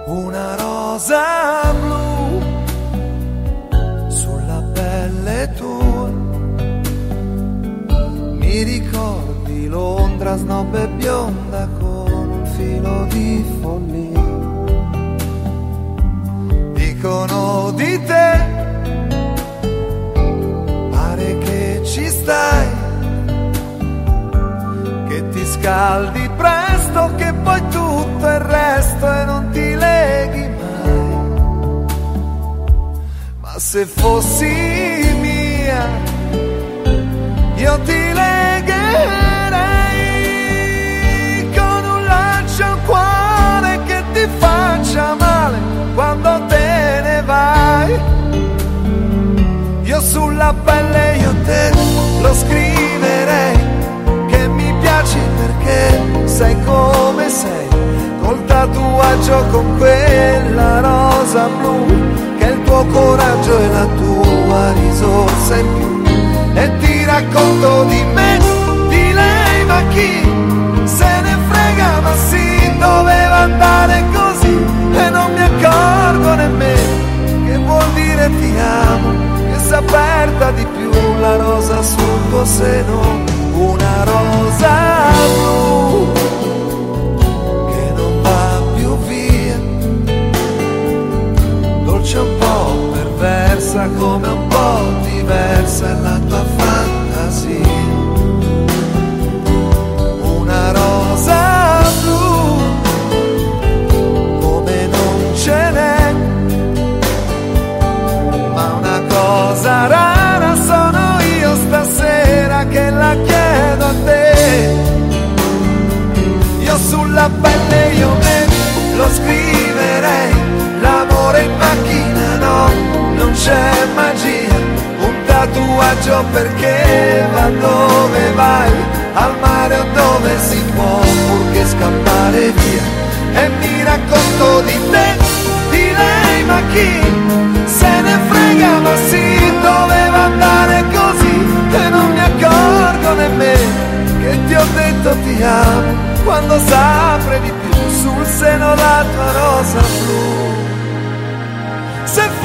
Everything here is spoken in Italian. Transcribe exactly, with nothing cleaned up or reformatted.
Una rosa blu sulla pelle tua, mi ricordi Londra snob e bionda con un filo di follia. Dicono di te, pare che ci stai, che ti scaldi presto, che poi tutto il resto e non ti leghi mai. Ma se fossi mia, io ti legherei con un laccio al cuore che ti faccia male quando te ne vai. Io sulla pelle io te lo scriverei, che mi piaci perché sei come sei, col tatuaggio con quella rosa blu, che è il tuo coraggio e la tua risorsa in più. E ti racconto di me, di lei, ma chi se ne frega, ma sì, doveva andare così e non mi accorgo nemmeno che vuol dire ti amo, che si è aperta di più la rosa sul tuo seno. Una rosa blu che non va più via, dolce un po' perversa, come un po' diversa è la tua fantasia. Una rosa blu come non ce n'è, ma una cosa rara sono io stasera che la chiedo a te. Io sulla pelle io me lo scriverei, l'amore in macchina no, non c'è magia, un tatuaggio perché va dove vai, al mare o dove si può, purché scappare via. E mi racconto di te, di lei, ma chi se ne frega, ma sì, doveva andare così e non mi accorgo nemmeno che ti ho detto ti amo, quando s'apre di più sul seno la tua rosa blu. Se